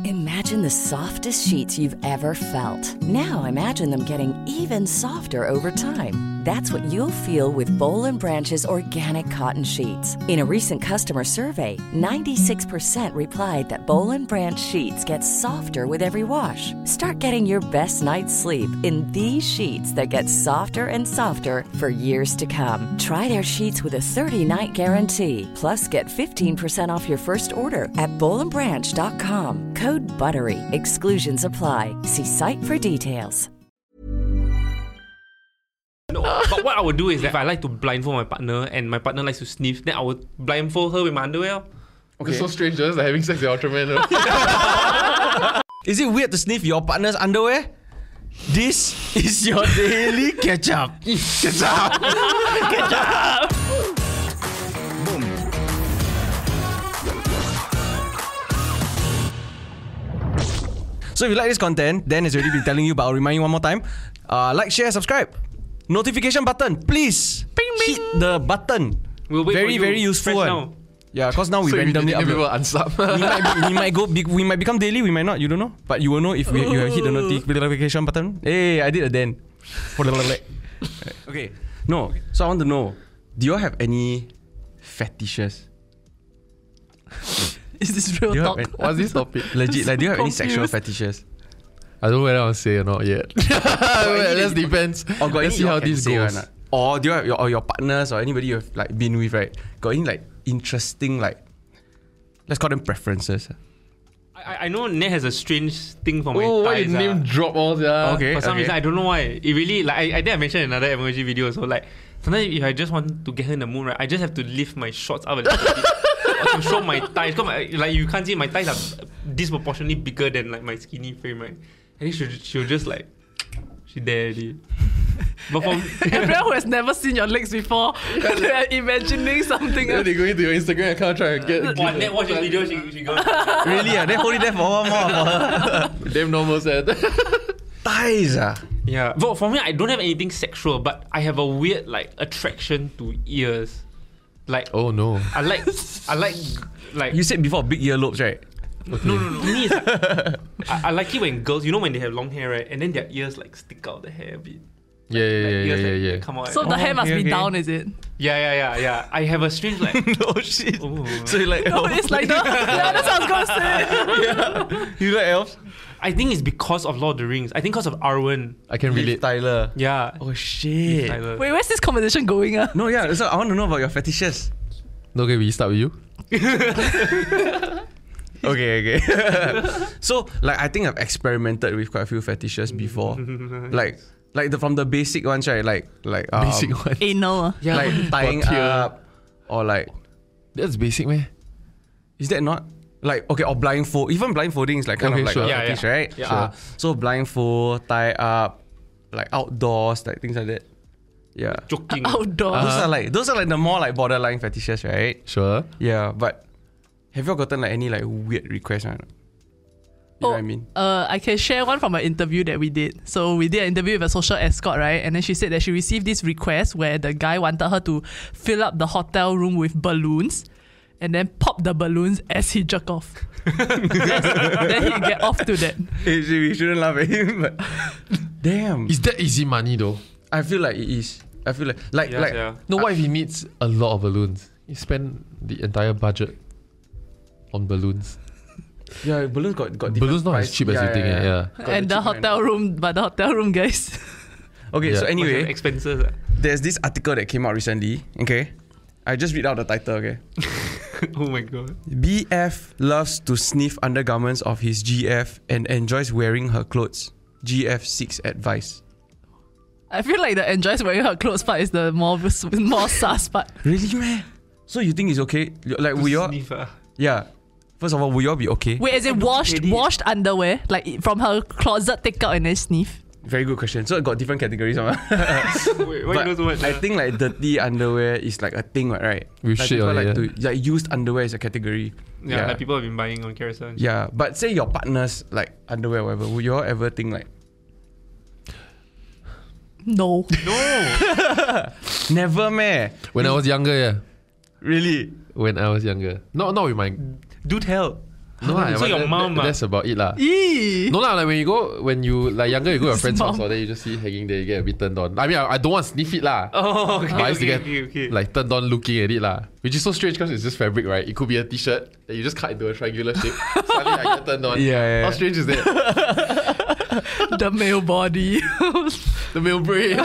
Imagine the softest sheets you've ever felt. Now imagine them getting even softer over time. That's what you'll feel with Boll & Branch's organic cotton sheets. In a recent customer survey, 96% replied that Boll & Branch sheets get softer with every wash. Start getting your best night's sleep in these sheets that get softer and softer for years to come. Try their sheets with a 30-night guarantee. Plus, get 15% off your first order at bollandbranch.com. Code BUTTERY. Exclusions apply. See site for details. No, but what I would do is if I like to blindfold my partner and my partner likes to sniff, then I would blindfold her with my underwear. Okay. It's so strange, just like having sex with Ultraman. Is it weird to sniff your partner's underwear? This is your daily catch-up. Catch-up. Catch-up. Boom. So if you like this content, Dan has already been telling you, but I'll remind you one more time. Like, share, subscribe. Notification button, please. Bing, bing. Hit the button. We'll wait very, for you. very useful one. Now. Yeah, because now we So randomly if people upload. unsub. We might become daily, we might not, you don't know. But you will know if you hit the notification button. Hey, I did a Dan. Okay, no. So I want to know, do you all have any fetishes? Is this real talk? What's this topic? Legit, like, do you have any Confused. sexual fetishes? I don't know whether I want to say or not yet. That just depends. Or got Let's any see how you can this say goes. or not? Or do you have your partners or anybody you've like been with, right? Got any like interesting, like, let's call them preferences? I know Ned has a strange thing for my Oh, why thighs. you name drop all that? Okay. For some reason, I don't know why. It really, like, I think I mentioned in another emoji video. So, like, sometimes if I just want to get her in the mood, right, I just have to lift my shorts up a little bit. Or to show my thighs. Because, like, you can't see, my thighs are disproportionately bigger than, like, my skinny frame, right? And then she'll just, like, she there already. But for Everyone who has never seen your legs before, they are imagining something Then else. they go into your Instagram account try to get. Wow, Ned watch this video, she goes, Really? Then hold it there for one more for her. Damn normal set. Thighs, yeah. But for me, I don't have anything sexual, but I have a weird, like, attraction to ears. Like, Oh no. I like, You said before big earlobes, right? no. To me, it's like, I like it when girls, you know, when they have long hair, right, and then their ears like stick out the hair a bit. Yeah. Come on. So the hair must okay, be okay. down, is it? Yeah. I have a strange like. Oh shit. Oh. So you like No, elves? it's like the. Yeah, that's what I was gonna say. You like elves? I think it's because of Lord of the Rings. I think because of Arwen. I can Liv relate. Tyler. Yeah. Oh shit. Tyler. Wait, where's this conversation going? No, yeah. So I want to know about your fetishes. Okay, we start with you. Okay. So like I think I've experimented with quite a few fetishes before. From the basic ones, right? Like Basic one. Anal. Yeah. like tying Or tear. up, or like, That's basic, man. is that not? Like, okay, or blindfold. Even blindfolding is like kind Okay, of like sure. a Yeah, fetish, yeah. right? Yeah. So blindfold, tie up, like outdoors, like things like that. Yeah. Joking. Outdoors. Those are like the more like borderline fetishes, right? Sure. Yeah, but have you all gotten like any like weird requests? Right? You know what I mean? I can share one from an interview that we did. So we did an interview with a social escort, right? And then she said that she received this request where the guy wanted her to fill up the hotel room with balloons and then pop the balloons as he jerk off. Then he get off to that. We shouldn't laugh at him, but damn. Is that easy money though? I feel like it is. I feel like Yeah. No, what if he needs a lot of balloons? You spend the entire budget on balloons. yeah, balloons got different Balloons not as price. cheap as you think. Yeah. Got And the cheap hotel room, but the hotel room, guys. Okay, Yeah. so anyway, expenses. there's this article that came out recently. Okay, I just read out the title. Okay, Oh my god. BF loves to sniff undergarments of his GF and enjoys wearing her clothes. GF seeks advice. I feel like the enjoys wearing her clothes part is the more sus part. Really, man? So you think it's okay? Like, will you all? Sniff, Yeah. First of all, will you all be okay? Wait, is it washed underwear? Like from her closet, take out and then sniff? Very good question. So it got different categories. Wait, why you know so much? I think like dirty underwear is like a thing, right? With like shit people on it, like yeah. to like used underwear is a category. yeah, like people have been buying on Carousel. Yeah, but say your partner's like underwear, whatever. Would you all ever think like No. No. never, meh? When I was younger, yeah. Really? When I was younger. Not with my. Do tell. No lah, So but your mom that's about it lah. Eee. No lah, like when you like younger, you go to your friend's Mom. house, or then you just see it hanging there, you get a bit turned on. I mean, I don't want to sniff it lah. Oh, okay, But I used to okay, get okay. like turned on looking at it lah, which is so strange because it's just fabric, right? It could be a t-shirt that you just cut into a triangular shape. Suddenly I get turned on. Yeah. How strange is that? The male body. The male brain.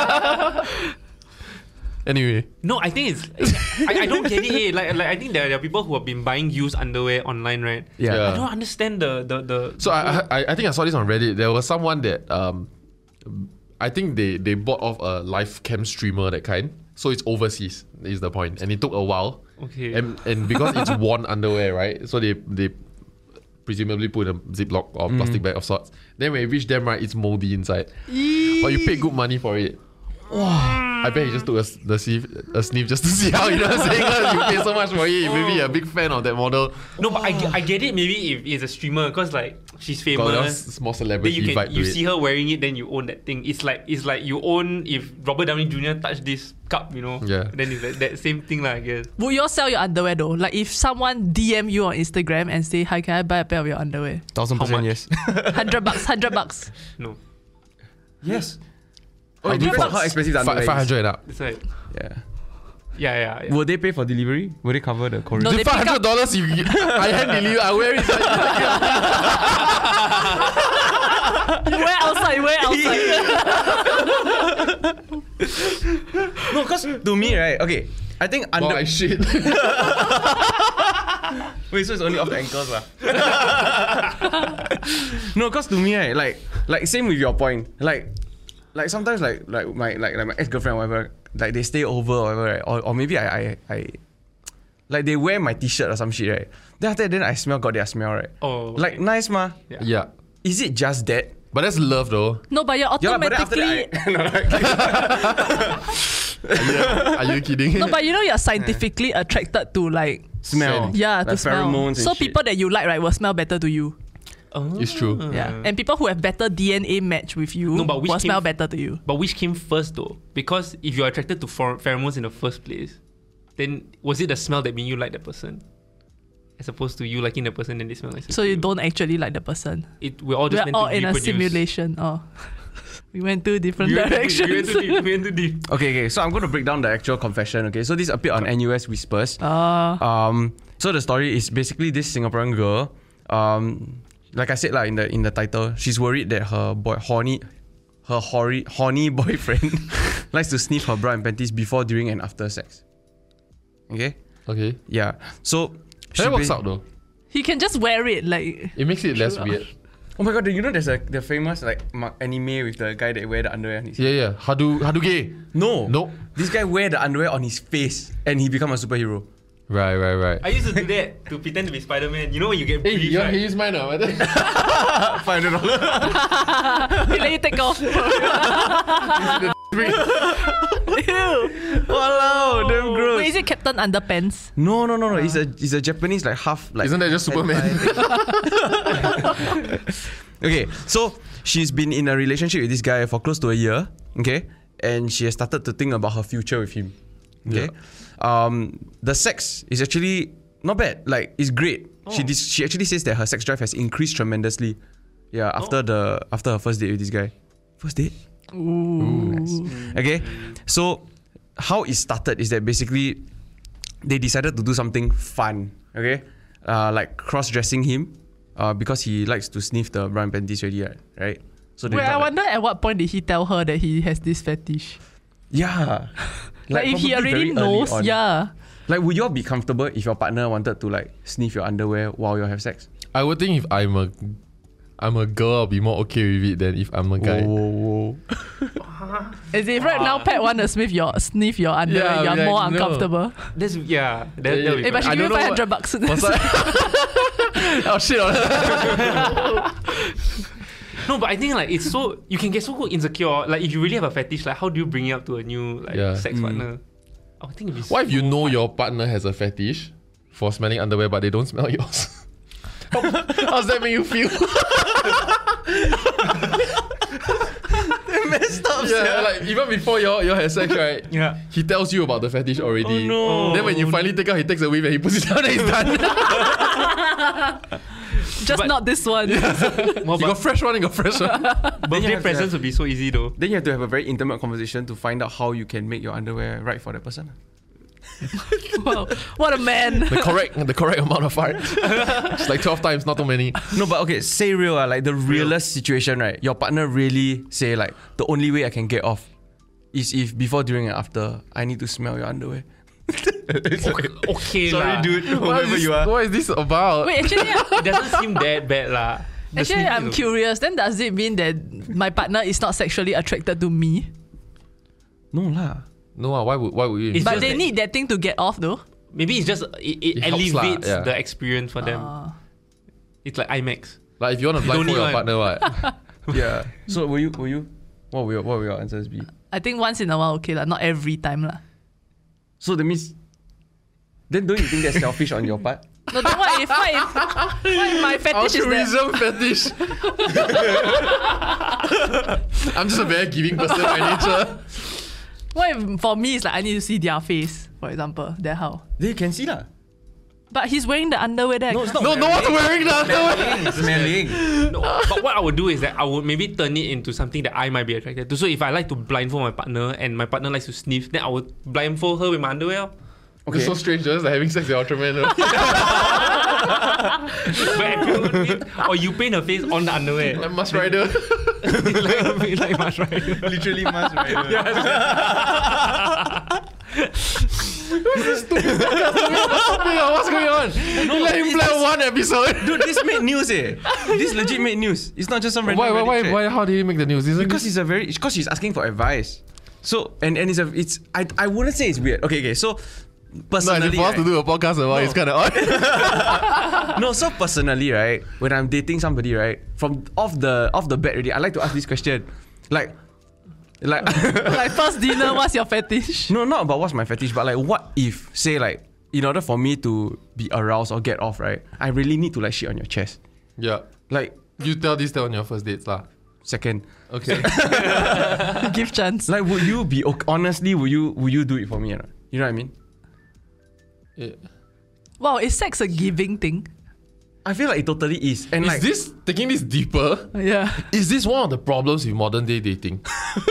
Anyway, No, I think it's. I don't get it. Like I think there are people who have been buying used underwear online, right? Yeah. I don't understand the. so I think I saw this on Reddit. There was someone that I think they bought off a live cam streamer, that kind. So it's overseas is the point, and it took a while. Okay. And because it's worn underwear, right? So they presumably put in a Ziploc or plastic bag of sorts. Then when it reached them, right, it's moldy inside. But you paid good money for it. I bet he just took a sniff just to see how, you know what I'm saying? You pay so much for it. Maybe you're a big fan of that model. No, but I get it. Maybe if it's a streamer, because like she's Got that famous. small Then celebrity vibe you to see it. her wearing it, then you own that thing. It's like you own if Robert Downey Jr. touched this cup, you know. Yeah. Then it's like that same thing, lah, I guess. Would you all sell your underwear though? Like if someone DM you on Instagram and say, "Hi, can I buy a pair of your underwear?" 1000% much? yes. $100. No, I Yes. do depends for on how expensive the underwear is. 500 and up. that's right. Yeah. Yeah. Will they pay for delivery? Will they cover the courier? No, they pick up- $500 I hand deliver. I wear it. Wear outside. No, because to me, right? Okay, I think Wow, under. I shit. Wait, so it's only off the ankles, lah. No, because to me, right, like same with your point, like sometimes like my ex-girlfriend or whatever, like they stay over or whatever, right? Or maybe I like they wear my t-shirt or some shit, right? Then after that, then I got their smell, right? Oh, Like nice ma. Yeah. Is it just that? But that's love though. No, but you're Yeah, but then after automatically. that, Are you kidding? No, but you know you're scientifically attracted to like smell. yeah, to Like smell. pheromones and So shit. people that you like, right, will smell better to you. It's true. Yeah, and people who have better DNA match with you No, but which will smell came- better to you. But which came first though? Because if you're attracted to pheromones in the first place, then was it the smell that made you like the person? As opposed to you liking the person and they smell nice. So you don't actually like the person. We're all just We're meant all to in a reproduce. simulation. Oh, we went two different We went directions. too deep. Okay, so I'm going to break down the actual confession. Okay, so this appeared on NUS Whispers. So the story is basically this Singaporean girl. Like I said, like in the title, she's worried that her horny boyfriend likes to sniff her bra and panties before, during, and after sex. Okay. Okay. Yeah. So That works out though. He can just wear it like. It makes it less weird. Oh my god! You know there's the famous like anime with the guy that wear the underwear on his. Yeah. Haduge. No. No. This guy wear the underwear on his face and he become a superhero. Right. I used to do that to pretend to be Spider-Man. You know when you get Hey, briefed, you right? use mine now. $500. He let you take off. Walao, damn gross. Wait, is it Captain Underpants? No. He's a Japanese like half like. Isn't that just Superman? Okay, so she's been in a relationship with this guy for close to a year. Okay, and she has started to think about her future with him. Okay, the sex is actually not bad. Like it's great. She actually says that her sex drive has increased tremendously. Yeah, after her first date with this guy. First date. Ooh. Nice. Okay, so how it started is that basically they decided to do something fun. Okay, like cross-dressing him, because he likes to sniff the bra and panties already, right? So they Wait, I thought, wonder at what point did he tell her that he has this fetish? yeah, Like if he probably already very early knows, on. yeah. Like, would you all be comfortable if your partner wanted to like sniff your underwear while you have sex? I would think if I'm a girl, I'll be more okay with it than if I'm a guy. Whoa. As if right now Pat want to sniff your underwear, Yeah, you're like, more no. uncomfortable. That's Yeah, that'll be Hey, but she I give you don't know $500. What's that? Oh shit! No, but I think like it's so you can get so insecure. Like if you really have a fetish, like how do you bring it up to a new Yeah. sex partner? I would think it'd be What if you so know hard. your partner has a fetish for smelling underwear, but they don't smell yours? How's that make you feel? Messed up. Yeah, like even before y'all had sex, right? Yeah. He tells you about the fetish already. Oh, no. Then when you finally take out, he takes a whiff and he puts it down and he's done. Just not this one. Well, You got fresh one, you got fresh one. birthday have to presents would be so easy though. Then you have to have a very intimate conversation to find out how you can make your underwear right for that person. Wow, what a man. the correct amount of fart. It's like 12 times, not too many. No, but okay, say real, like the realest situation, right? Your partner really say like, the only way I can get off is if before, during, and after I need to smell your underwear. Okay Sorry, lah. dude. Whoever you are. What is this about? Wait, actually, It doesn't seem that bad lah. The actually, sneaky I'm though. curious. Then does it mean that my partner is not sexually attracted to me? No lah. No, why would you? It's But just they that- need that thing to get off though. Maybe it's just it helps lah, elevates yeah. the experience for them. It's like IMAX. Like if you want to Don't blindfold need your one. partner, what? Yeah. So what will your answers be? I think once in a while, okay lah. Not every time lah. So that means, then don't you think that's selfish on your part? No, then what if my fetish is that? Altruism fetish. I'm just a very giving person by nature. What if for me it's like I need to see their face, for example. Then how? Then you can see lah. But he's wearing the underwear there. No, it's not. No one's wearing the underwear. Smelling. No, but what I would do is that I would maybe turn it into something that I might be attracted to. So if I like to blindfold my partner and my partner likes to sniff, then I would blindfold her with my underwear. It's so strange, just like having sex with Ultraman. Or you paint her face on the underwear. Like Must Rider. like Mars Rider. Literally must, right? What's going on? You let him play one episode. Dude, this made news eh. This legit made news. It's not just some random Reddit thread. How did he make the news? Because she's asking for advice. So and I wouldn't say it's weird. Okay. So personally, for us to do a podcast about it's kind of odd. no, so personally, right, when I'm dating somebody, right, from off the bat already, I like to ask this question. Like Like first dinner, what's your fetish? no, not about what's my fetish, but like what if, say like, in order for me to be aroused or get off, right, I really need to like shit on your chest. Yeah. Like, You tell this on your first dates lah. second. Okay. Give chance. Like, would you be, honestly, would you do it for me or not? You know what I mean? Yeah. Wow, is sex a giving thing? I feel like it totally is. And like, Is this taking this deeper? Yeah. Is this one of the problems with modern day dating?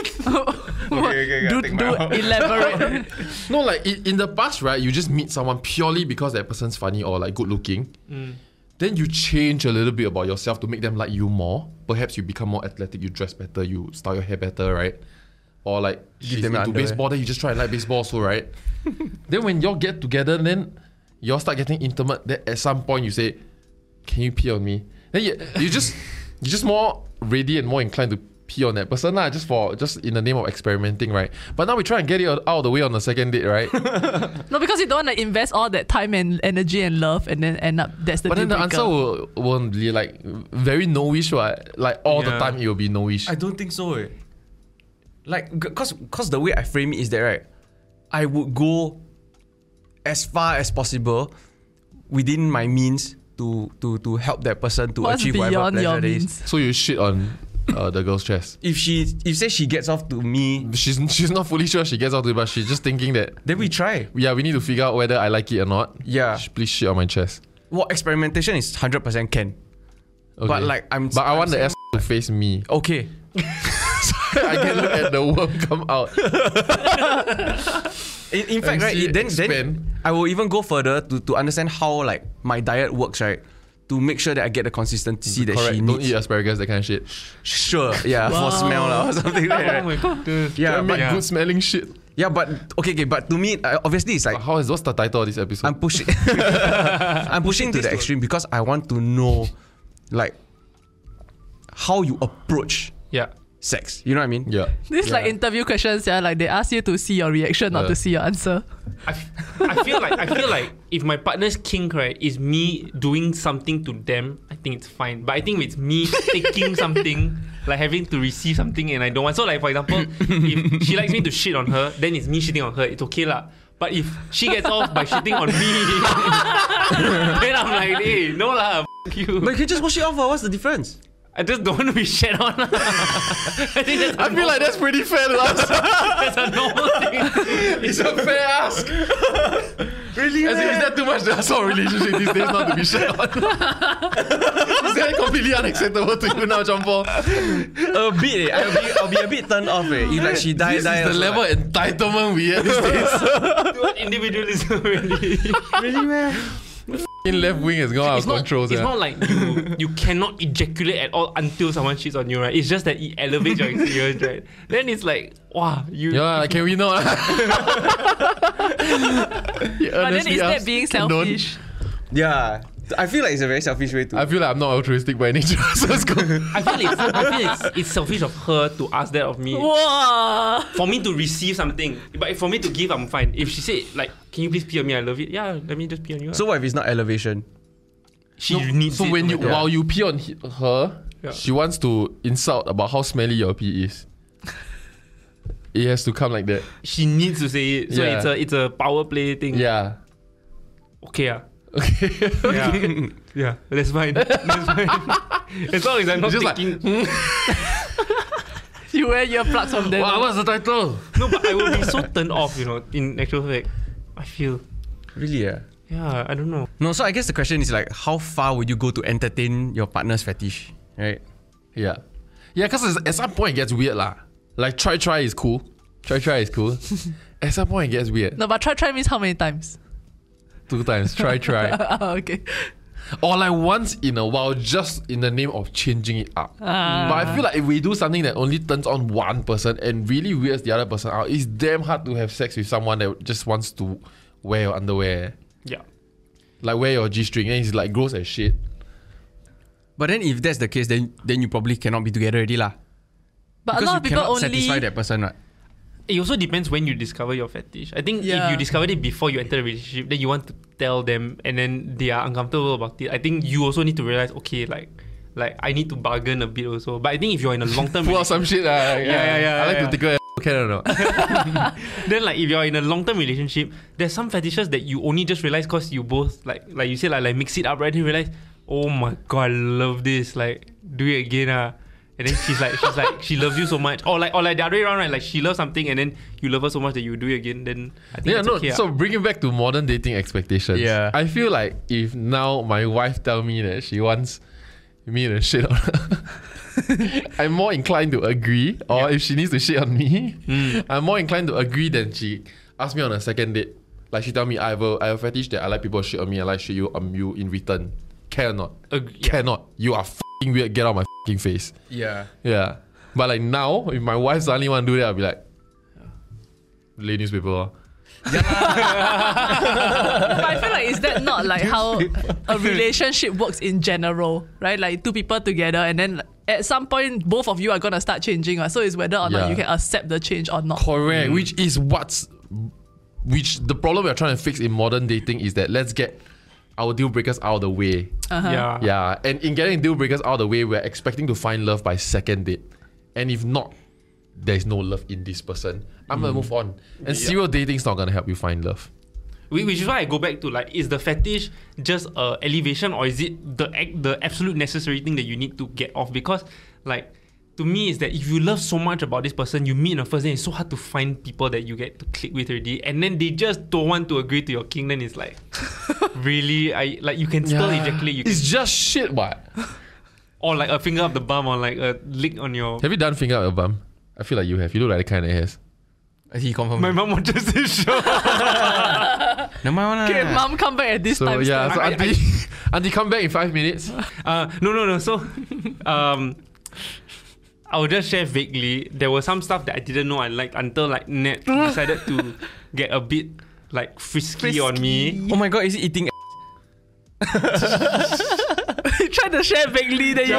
Do elaborate. No, like in the past, right? You just meet someone purely because that person's funny or like good looking. Then you change a little bit about yourself to make them like you more. Perhaps you become more athletic, you dress better, you style your hair better, right? Or like she's them into underwear. baseball, then you just try and like baseball also, right? Then when y'all get together, then y'all start getting intimate. Then at some point you say, "Can you pee on me?" Then you're just more ready and more inclined to pee on that person lah, just in the name of experimenting, right? But now we try and get it out of the way on the second date, right? No, because you don't want to invest all that time and energy and love and then end up that's the But then the deal answer breaker. won't be like very no-ish, right? Like all the Yeah. time it will be no-ish. I don't think so. Like, cause the way I frame it is that, right, I would go as far as possible within my means to help that person to What's achieve whatever beyond pleasure your there is. means? So you shit on the girl's chest. If say she gets off to me, She's not fully sure she gets out to it, but she's just thinking that then we try. we need to figure out whether I like it or not. Yeah. Please shit on my chest. Well, experimentation is 100% can. Okay. But like But I want the ass to face me. Okay. I can look at the worm come out. In fact, And right, see it then expand. I will even go further to understand how like my diet works, right? To make sure that I get the consistency that Correct. she Don't needs. eat asparagus, that kind of shit. Sure, yeah, for smell lah or something like that. Oh my goodness. Yeah, I make but good smelling shit. yeah, but okay, but to me, obviously, it's like What's the title of this episode? I'm pushing. I'm pushing to the extreme because I want to know, like, how you approach Yeah. sex. You know what I mean? yeah. This is like interview questions, yeah. Like they ask you to see your reaction, not to see your answer. I feel like if my partner's kink, right, is me doing something to them, I think it's fine. But I think it's me taking something, like having to receive something and I don't want. So like for example, if she likes me to shit on her, then it's me shitting on her. It's okay lah. But if she gets off by shitting on me, then I'm like, hey, no lah, f*** you. But you can just wash it off. What's the difference? I just don't want to be shat on. I think that's I feel like that's pretty fair to ask. that's a normal thing. It's a fair ask. Really? As in, is that too much to ask for a relationship these days not to be shared on? Is that completely unacceptable to you now, John Paul? A bit. I'll be a bit turned off. If like she die, This is the also, level of entitlement we have these days. Individualism, really. Really, man? In left wing has gone out It's of not, control. it's not like you cannot ejaculate at all until someone cheats on you, right? It's just that it elevates your experience, right? Then it's like, wow, you. Yeah, can we not? But then is that being selfish? Yeah. I feel like it's a very selfish way to. I feel like I'm not altruistic by nature. So let's go. I feel it's selfish of her to ask that of me. Whoa. For me to receive something, but for me to give, I'm fine. If she said like, "Can you please pee on me? I love it." Yeah, let me just pee on you. So what if it's not elevation? she needs So it. when Oh my you God. while you pee on her, Yeah. she wants to insult about how smelly your pee is. It has to come like that. she needs to say it. So Yeah. it's a power play thing. Yeah. Okay. Okay. Yeah. Yeah. That's fine. That's fine. As long as I'm not Just like, thinking. You wear earplugs from then. Wow, what's the title? No, but I will be so turned off. In actual fact, I feel. Really? Yeah. Yeah, I don't know. No. So I guess the question is like, how far would you go to entertain your partner's fetish? Right. Yeah. Yeah, because at some point it gets weird lah. Like try is cool. Try is cool. At some point it gets weird. No, but try means how many times? 2 times. Try. Okay. Or like once in a while, just in the name of changing it up. But I feel like if we do something that only turns on one person and really weirds the other person out, it's damn hard to have sex with someone that just wants to wear your underwear. Yeah. Like wear your G-string and it's like gross as shit. But then if that's the case, then you probably cannot be together already lah. But Because a lot you of people cannot only. satisfy that person, right? It also depends when you discover your fetish. I think if Yeah. you discovered it before you enter the relationship, then you want to tell them and then they are uncomfortable about it. I think you also need to realize, okay, like I need to bargain a bit also. But I think if you're in a long-term Pull out some shit. Yeah. yeah, I like yeah. to tickle can or not? then like if you're in a long-term relationship, there's some fetishes that you only just realize because you both like you said like mix it up, right? And you realize, oh my god, I love this. Like do it again, And then she's like she loves you so much. Or like the other way around, right? Like she loves something and then you love her so much that you do it again. Then I think Yeah, it's no. okay. So bringing back to modern dating expectations. Yeah. I feel like if now my wife tell me that she wants me to shit on her, I'm more inclined to agree. Or if she needs to shit on me, I'm more inclined to agree than she ask me on a second date. Like she tell me I have a fetish that I like people shit on me. I like shit you in return. Can or not? Yeah. Cannot. You are f***ing weird. Get out of my f***ing face. Yeah. Yeah. But like now, if my wife suddenly want to do that, I'll be like, lay newspaper. But I feel like is that not like how a relationship works in general, right? Like two people together and then at some point both of you are gonna start changing, right? So it's whether or not Yeah. you can accept the change or not. Correct. Which the problem we're trying to fix in modern dating is that let's get our deal breakers out of the way. Yeah. Yeah. And in getting deal breakers out of the way, we're expecting to find love by second date. And if not, there's no love in this person. I'm gonna move on. And serial dating's not gonna help you find love. Which is why I go back to like, is the fetish just elevation or is it the absolute necessary thing that you need to get off? Because like to me is that if you love so much about this person, you meet in the first day, it's so hard to find people that you get to click with already, and then they just don't want to agree to your king. Then it's like, really, you can still ejaculate. You can, It's just shit, what? or like a finger up the bum or like a lick on your. Have you done finger up your bum? I feel like you have. You look like the kind that has. He confirmed. My mom watches this show. No, Okay, mom come back at this So time. yeah, so stamp. auntie come back in 5 minutes. No. So, I will just share vaguely. There was some stuff that I didn't know I liked until like Nat decided to get a bit like frisky on me. Oh my god, is he eating? You tried to share vaguely, then you.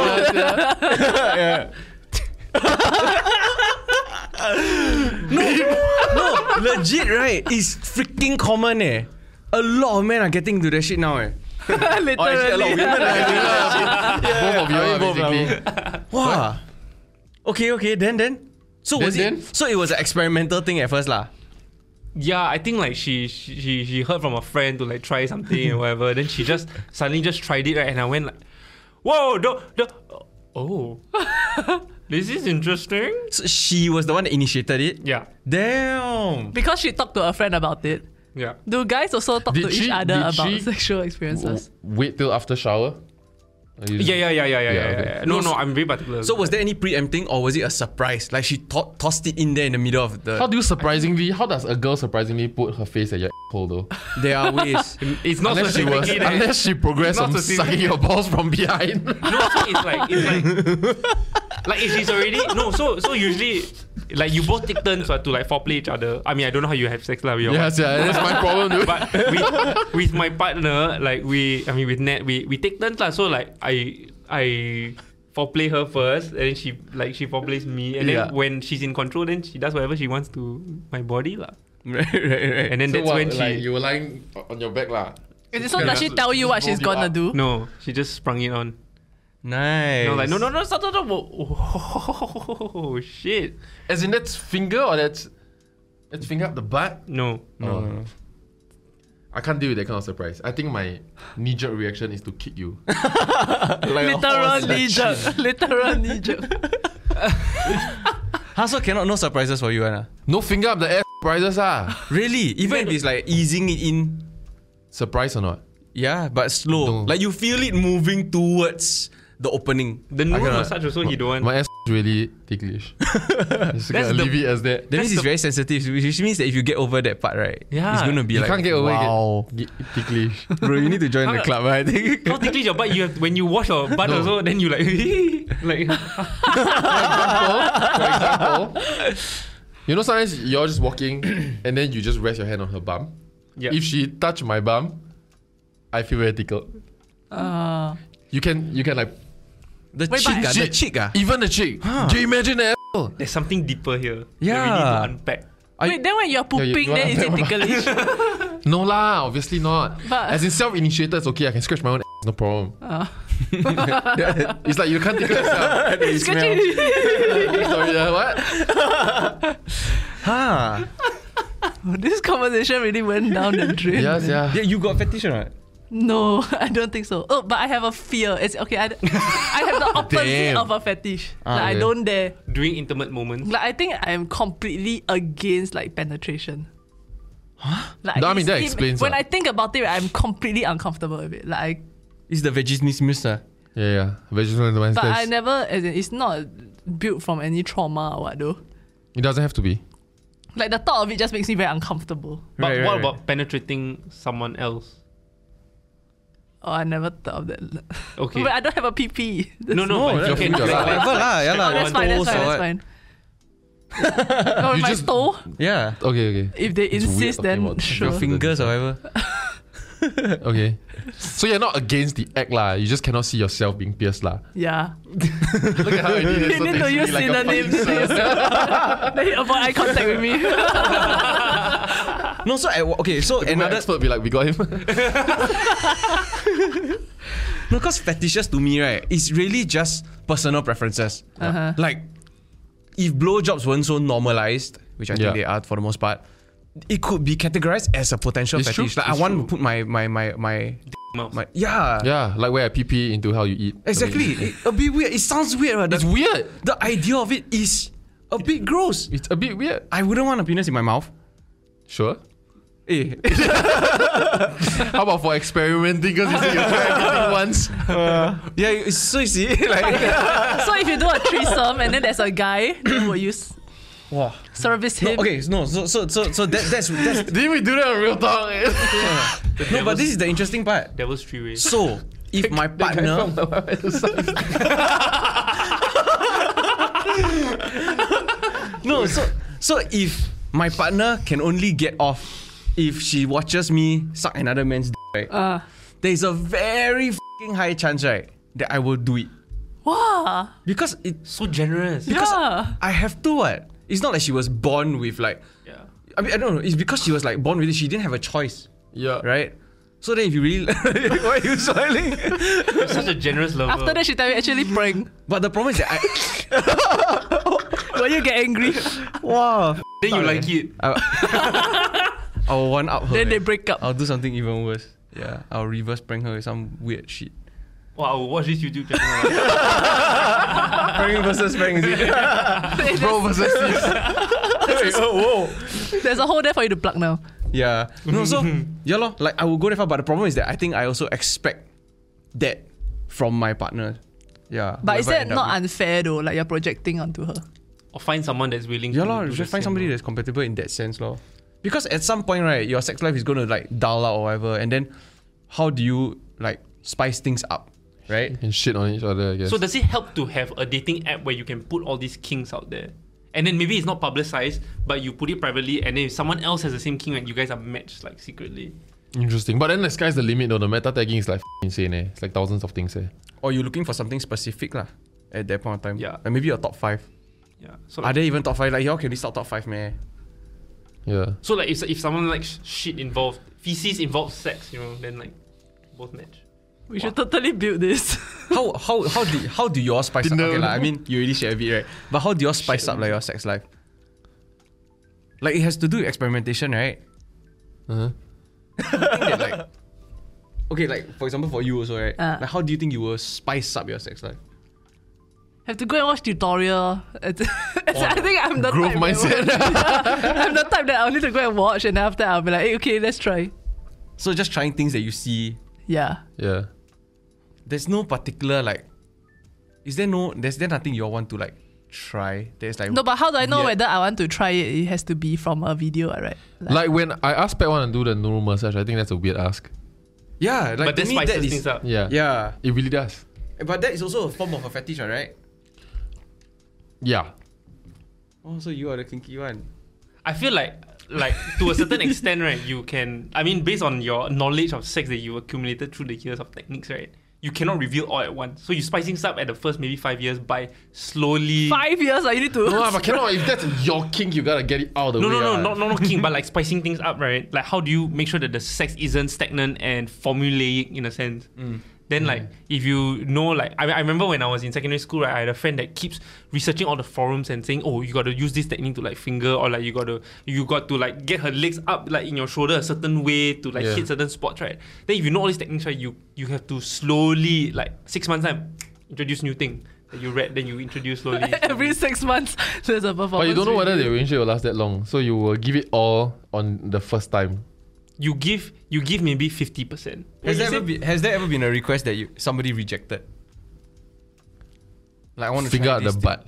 No, legit, right? It's freaking common, A lot of men are getting to that shit now, Literally. Or actually, a lot of women are getting Both of you are both of basically. Wow. Okay. Then. So was Then? it? So it was an experimental thing at first, lah. Yeah, I think like she heard from a friend to like try something or whatever. Then she just suddenly just tried it, right? And I went like, whoa, Oh. This is interesting. So she was the one that initiated it. Yeah. Damn. Because she talked to a friend about it. Yeah. Do guys also talk Did to she- each other did about she- sexual experiences? Wait till after shower? Or you just- Yeah. okay. No, I'm very particular. So was there any preempting or was it a surprise? Like she tossed it in there in the middle of the. How does a girl surprisingly put her face at your hole though? There are ways. it's not Unless she progressed Not from specifically sucking your balls from behind. No, so it's like if she's already so usually like you both take turns to like foreplay each other. I mean, I don't know how you have sex lah. Yes, that's my problem, dude. But with my partner, like with Nat, we take turns lah. So like I foreplay her first, and then she foreplays me, and then Yeah. when she's in control, then she does whatever she wants to my body lah. right. And then So that's what, when like she you were lying on your back lah. So does she tell you what she's Just roll gonna it do? no, she just sprung it on. Nice. No, like no, stop. Oh shit. As in that's finger or that's finger up the butt? No. No. I can't deal with that kind of surprise. I think my knee-jerk reaction is to kick you. Literal knee jerk. Literal knee jerk. So cannot no surprises for you, Anna. No finger up the ass surprises Really? Even if it's like easing it in. Surprise or not? Yeah, but slow. No. Like you feel it moving towards the opening. The I new cannot. massage also he don't want. My ass is really ticklish. Just gonna the- leave it as that. That means it's very sensitive, which means that if you get over that part, right? Yeah. It's gonna be You like, can't get over wow. it. Ticklish. Bro, you need to join the How- club, I think. How ticklish your butt? You have when you wash your butt No. also, then you like like For example, you know sometimes you're just walking and then you just rest your hand on her bum. yeah. If she touch my bum, I feel very tickled. You can like The Wait, cheek, but- the cheek. even the cheek. Do you imagine that? There's something deeper here. Yeah. That we need to unpack. Wait, then when you're pooping, you then is it wanna- ticklish? No lah, obviously not. But- As in self-initiated, it's okay. I can scratch my own ass, no problem. It's like you can't tickle yourself. Scratching. Sorry, what? Huh. This conversation really went down the drain. Yes, yeah. Yeah, you got fetish or not? No, I don't think so. Oh, but I have a fear. It's okay. I have the opposite Damn. of a fetish. Like, I okay. don't dare. During intimate moments. Like I think I am completely against like penetration. Huh? Like, No, I mean, it's- that explains When lah. I think about it, I'm completely uncomfortable with it. Like, It's the veganismus, Yeah. Vegetable and but I never. As in, it's not built from any trauma or what though. It doesn't have to be. Like the thought of it just makes me very uncomfortable. But Right, what right, about penetrating someone else? Oh, I never thought of that. Okay. But I don't have a PP. No, but you can finger lah. Whatever lah, yeah Oh, lah. that's fine. That's toes fine. or That's what. fine. No, You my just- toe. Yeah. Okay. If they It's weird insist, talking then about sure. Your fingers or whatever. Okay. So you're not against the act lah. You just cannot see yourself being pierced lah. Yeah. Look at how I did it. You need to use synonyms. Then you avoid eye contact with me. No, so okay, so Another another expert be like, we got him. no, because fetishes to me, right, is really just personal preferences. Uh-huh. Like, if blowjobs weren't so normalized, which I think Yeah. they are for the most part, it could be categorized as a potential It's true, fetish. Like, I it's want true. to put my Mouse. yeah. Yeah, like where I pee into how you eat. Exactly. A bit weird. It sounds weird, right? It's weird. The idea of it is a bit gross. It's a bit weird. I wouldn't want a penis in my mouth. Sure. Eh. How about for experimenting? Because you say you try everything once. Yeah, so you see, like, So if you do a threesome and then there's a guy, then will you wow. service No, him? okay, no, so that's Didn't we do that on Real Talk? no, but this is the interesting part. Devil's three ways. So if my partner, no, so if my partner can only get off if she watches me suck another man's dick, right? There is a very fucking high chance, right, that I will do it Wow. because it So generous. because Yeah. I have to. What? It's not like she was born with like. Yeah. I mean, I don't know. It's because she was like born with it. She didn't have a choice, Yeah. right? So then, if you really, why are you smiling? You're such a generous lover. After that, she tell you actually prank. But the problem is that Will you get angry? wow. then you like it. I'll one up her. Then they eh. break up. I'll do something even worse. Yeah, I'll reverse prank her with some weird shit. Wow, I will watch this YouTube channel. Frank versus Frank, is it? Bro versus sis. Wait, whoa. There's a hole there for you to plug now. Yeah. No, so yeah, lor, like I will go that far, but the problem is that I think I also expect that from my partner. Yeah. But is whoever that end up not with. unfair though? Like you're projecting onto her. Or find someone that's willing Yeah, to lor, do just the find same, somebody lor. that's compatible in that sense, lor. Because at some point, right, your sex life is gonna like dull out or whatever, and then how do you like spice things up, right? And shit on each other, I guess. So does it help to have a dating app where you can put all these kinks out there? And then maybe it's not publicized, but you put it privately, and then if someone else has the same kink, and you guys are matched like secretly. Interesting. But then the sky's the limit though. The meta tagging is like insane, eh? It's like thousands of things, eh? Or you're looking for something specific, lah, at that point of time. Yeah. Like maybe your top 5. Yeah. So Are like, there even top 5? Like, y'all can list out top 5, man. Yeah. so like if someone like shit involved, feces involves sex, you know, then like both match. We should totally build this. How do y'all spice up? Tinder. Okay, like, I mean, you already shared a bit, right? But how do y'all spice up like your sex life? Like it has to do with experimentation, right? Uh-huh. I think that like, okay, like for example for you also, right? Like how do you think you will spice up your sex life? Have to go and watch tutorial. I think I'm the Growth type mindset. I'm the type that I'll need to go and watch, and after I'll be like, hey, okay, let's try. So just trying things that you see. Yeah. Yeah. There's no particular like. Is there nothing you all want to like try? There's like No, but how do I know weird- whether I want to try it? It has to be from a video, right? Like when I asked Pat want to do the neural massage, I think that's a weird ask. Yeah, like But to that me spices that is things up. Yeah. yeah. It really does. But that is also a form of a fetish, right? Yeah. Oh, so you are the kinky one. I feel like to a certain extent, right, you can, I mean, based on your knowledge of sex that you accumulated through the years of techniques, right, you cannot reveal all at once. So you spicing stuff at the first maybe 5 years by slowly 5 years, you need to. No, but cannot. If that's your kink, you gotta get it out of the way. not king, but like spicing things up, right? Like how do you make sure that the sex isn't stagnant and formulaic in a sense? Then like if you know, like I remember when I was in secondary school, right, I had a friend that keeps researching all the forums and saying, oh, you got to use this technique to like finger, or like you got to like get her legs up like in your shoulder a certain way to like hit certain spots, right? Then if you know all these techniques, right, you have to slowly, like 6 months time, introduce new thing that you read, then you introduce slowly. Every 6 months, there's a performance. But you don't know whether the review. relationship will last that long, so you will give it all on the first time. You give maybe 50%. Has there ever been a request that somebody rejected? Like I want to Finger try out the this butt.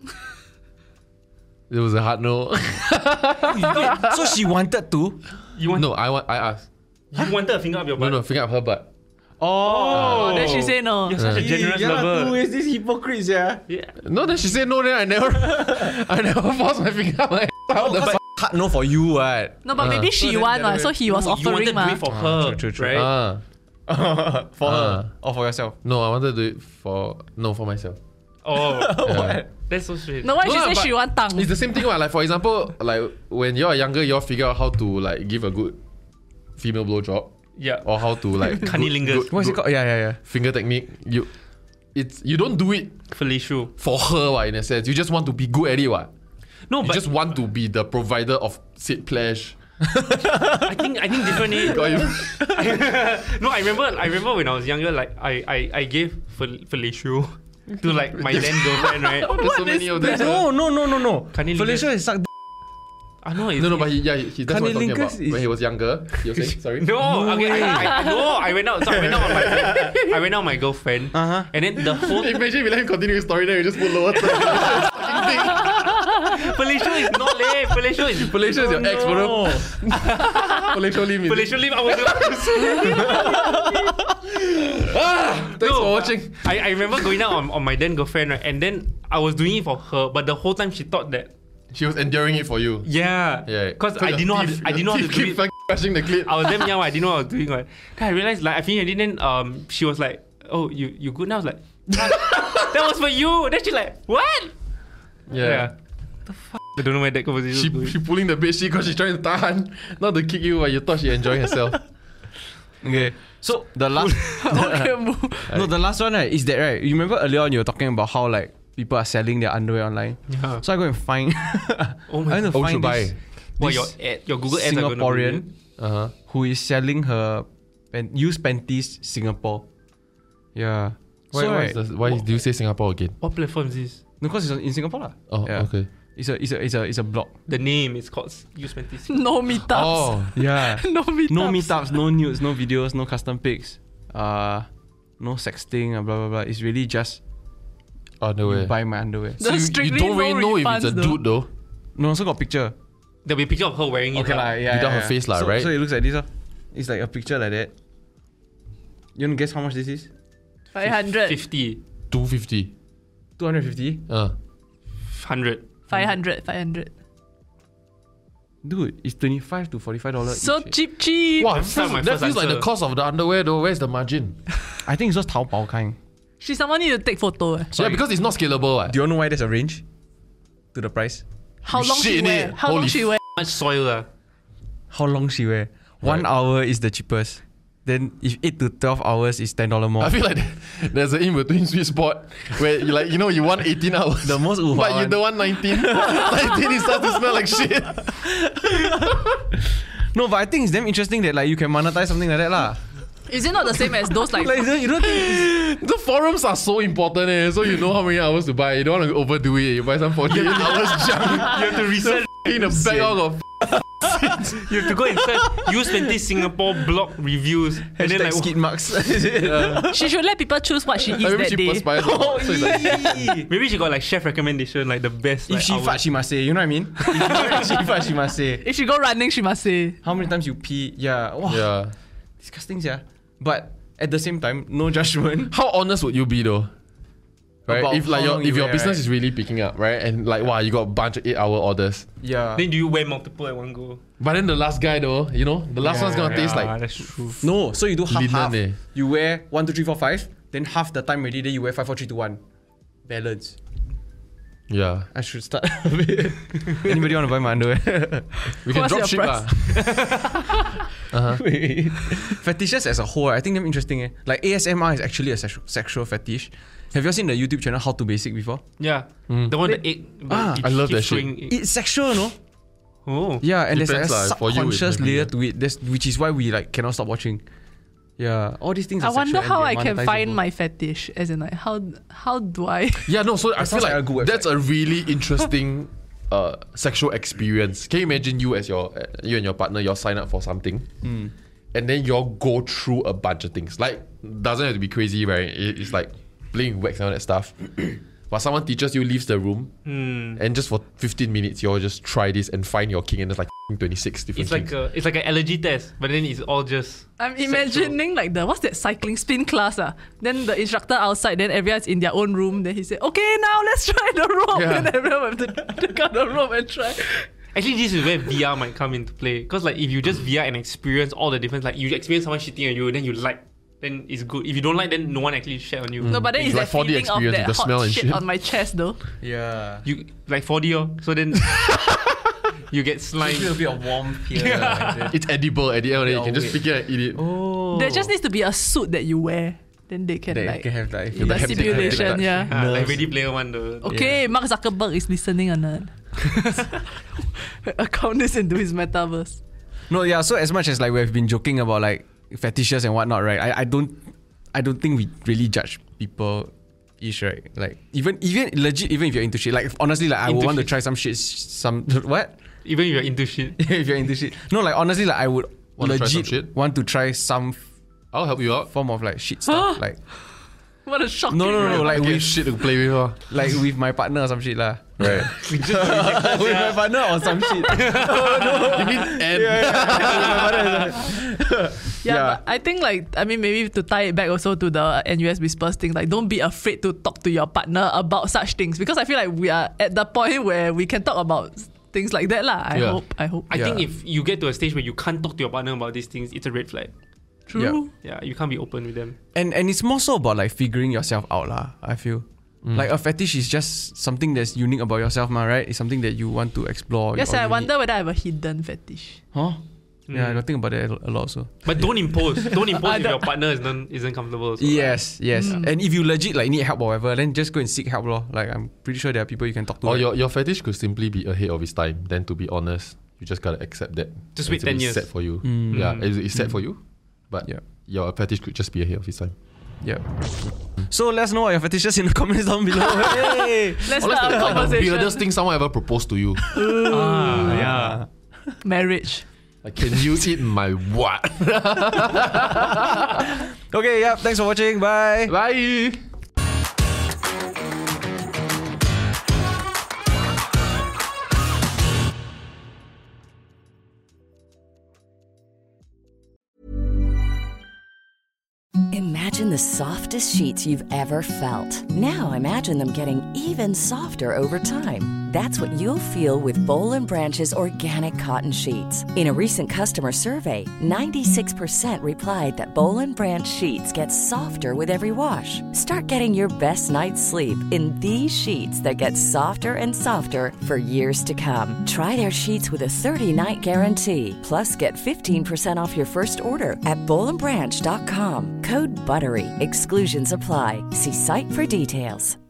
It was a hard no. thing. So she wanted to. No, I asked. You wanted a finger up your butt. No, finger up her butt. Oh, then she say no. You're such a generous lover. Who is this hypocrite, yeah? Yeah. No, then she said no. Then I never forced my finger up my ass. How the fuck? Hard no for you, what? No, but maybe she then won, the other so he was You wanted offering, to do it for her, true. right? For her or for yourself? No, I wanted to do it for myself. Oh, Yeah. that's so strange. No, why No she lah, say but she want tongue? It's the same thing, right? Like for example, like when you're younger, you all figure out how to like give a good female blowjob Yeah. or how to like Cunnilingus. What is it called? Yeah. finger technique. You don't do it Fellatio. for her, what, in a sense. You just want to be good at it, what. No, You but just want to be the provider of said pleasure. I think differently. Got you? No, I remember when I was younger, like I gave fellatio to like my then girlfriend, right? There's so many of them. No. Cunnilingus. Felicia is suck. I know it's No, but he that's what I'm talking about. Cunnilingus is- When he was younger, you were saying, sorry? No, okay, I went out. So I went out with my girlfriend, and then the whole Imagine if we let him continue his story, then we just put lower third. fellatio is not late. Fellatio is Malaysia is your ex, bro. Malaysia Lim. fellatio leave. I was Thanks for watching. I remember going out on my then girlfriend, right? And then I was doing it for her, but the whole time she thought that She was enduring it for you. yeah, because I didn't know how to do it. Crashing the clip. I was damn young. I didn't know what I was doing. Right? Then I realized, like, I finished it. Then she was like, "Oh, you good?" And I was like, "That was for you." Then she's like, "What?" Yeah. I don't know where that conversation was She going. pulling the bedsheet because she's trying to tahan, not to kick you, but you thought she enjoying herself. Okay. So the last the last one, right, is that, right? You remember earlier on you were talking about how like people are selling their underwear online. Yeah. So I go and find Oh my I went to Oh, find should buy. this, Well, this your Google ads are gonna be Singaporean Uh-huh. who is selling her used panties Singapore. Yeah. Why do you say Singapore again? What platform is this? No, because it's in Singapore lah. Oh, Yeah. okay. It's a blog. The name is called Use20. No meetups. Oh, Yeah. No meetups. No meetups, no nudes, no videos, no custom pics. No sexting, blah blah blah. It's really just underwear. buy my underwear. So you Strictly don't really no know if it's a refunds, dude though. No, also got picture. There'll be a picture of her wearing it. Okay lah. lah, yeah. Without her face lah, so, right? So it looks like this. It's like a picture like that. You wanna guess how much this is? 500. 50. 250. 250? 100. 500. Dude, it's $25 to $45 So each. cheap. Wow, That's not my that first feels like the answer. cost of the underwear though. Where's the margin? I think it's just Taobao kind. She someone need to take photo. Yeah, because it's not scalable. Do you know why there's a range to the price? How long Shit she in wear? it. How long Holy she wear? Much soil. How long she wear? 1 hour is the cheapest. Then if 8 to 12 hours is $10 more. I feel like there's an in-between sweet spot where you want 18 hours. The most uha But you one. don't want 19. 19 it starts to smell like shit. No, but I think it's damn interesting that like you can monetize something like that lah. Is it not the same as those like? Like you don't think The forums are so important, so you know how many hours to buy. You don't want to overdo it. You buy some 48 hours junk. You have to research. In a backlog of You have to go and search Use20 Singapore blog reviews. And then hashtag like, skid marks? She should let people choose what she eats maybe that she day. perspires a lot. So it's like, maybe she got like chef recommendation, like the best. If like, she hours. fart, she must say. You know what I mean? If she fart, she must say. If she go running, she must say. How many times you pee? Yeah. Wow. yeah. Disgusting, yeah. But at the same time, no judgment. How honest would you be though? Right? About If like how your long if you your wear, business right? is really picking up, right? And like wow, you got a bunch of 8-hour orders. Yeah. Then do you wear multiple at one go? But then the last guy though, the last one's gonna taste like that's true. No, so you do half Linen half. eh. You wear 1, 2, 3, 4, 5. Then half the time already. Then you wear 5, 4, 3, 2, 1. Balance. yeah. I should start. Anybody want to buy my underwear? We can What's drop your ship price? lah. Fetishes as a whole, I think them interesting. Like ASMR is actually a sexual fetish. Have you seen the YouTube channel How to Basic before? Yeah. The one that egg. I love that shit. It's sexual, no? Oh. Yeah, and there's Depends like a lah, for you it subconscious might be, layer yeah. to it. Which is why we like cannot stop watching. Yeah, all these things. I are wonder sexual how and I they're can find monetizable. my fetish. As in like how do I? Yeah, no, so I feel sounds like like a good website. that's a really interesting sexual experience. Can you imagine you as you and your partner, you all sign up for something and then you all go through a bunch of things. Like, doesn't have to be crazy, right? It's like playing wax and all that stuff. But someone teaches you, leaves the room, and just for 15 minutes, you all just try this and find your king, and there's like 26 different kings. It's like an allergy test, but then it's all just. I'm imagining like the what's that cycling spin class Then the instructor outside, then everyone's in their own room. Then he said, "Okay, now let's try the rope." Yeah. Then everyone have to take out the rope and try. Actually, this is where VR might come into play. Because like if you just VR and experience all the difference, like you experience someone shitting on you, then you like, then it's good. If you don't like, then no one actually shit on you. No, but then It's it's like that 4D feeling of experience that with the smell hot and shit shit. on my chest though. Yeah. You like 4D, so then you get slime. Feel a bit of warmth here. It's edible at the end of the day. You can just wait. pick it and eat it. Oh. There just needs to be a suit that you wear. Then they can They like can have like the haptic simulation, touch. yeah. Like Ready Player One though. Okay, Mark Zuckerberg is listening or not? Account this into his metaverse. No, yeah. So as much as like we've been joking about like fetishes and whatnot, right? I don't think we really judge people. Ish, right? Like even legit, even if you're into shit, like honestly, like I would Into want to shit. try some shit. Some what? Even if you're into shit. If you're into shit, no, like honestly, like I would Want to try some legit shit? want to try some I'll help you out. form of like shit stuff, like What a shocking. no, like Get with shit to play with her. like with my partner or some shit lah. Right. With my partner or some shit. You mean and Yeah, Yeah. but I think like maybe to tie it back also to the NUS Whispers thing, like don't be afraid to talk to your partner about such things because I feel like we are at the point where we can talk about things like that lah. I Yeah. hope. I think Yeah. if you get to a stage where you can't talk to your partner about these things, it's a red flag. True. Yeah, you can't be open with them. And it's more so about like figuring yourself out lah. I feel. Like a fetish is just something that's unique about yourself, ma, right? It's something that you want to explore. Yes, or I you wonder whether I have a hidden fetish. need. Huh? Yeah, I don't think about that a lot also. But don't impose. Don't impose if your partner isn't comfortable. Also, Yes. And if you legit like need help or whatever, then just go and seek help lor. Like I'm pretty sure there are people you can talk to. or right? your fetish could simply be ahead of its time. Then to be honest, you just gotta accept that. Just wait It's 10 years. set for you. Yeah, it's set for you. But Yeah. your fetish could just be ahead of its time. Yep. So let us know what your fetishes in the comments down below. Hey! Let's Or let's start a like the conversation. weirdest thing someone ever proposed to you. Yeah. Marriage. Like, can you eat my what? Okay, yeah. Thanks for watching. Bye. Bye. Imagine the softest sheets you've ever felt. Now imagine them getting even softer over time. That's what you'll feel with Boll & Branch's organic cotton sheets. In a recent customer survey, 96% replied that Boll & Branch sheets get softer with every wash. Start getting your best night's sleep in these sheets that get softer and softer for years to come. Try their sheets with a 30-night guarantee. Plus, get 15% off your first order at bollandbranch.com. Code BUTTERY. Exclusions apply. See site for details.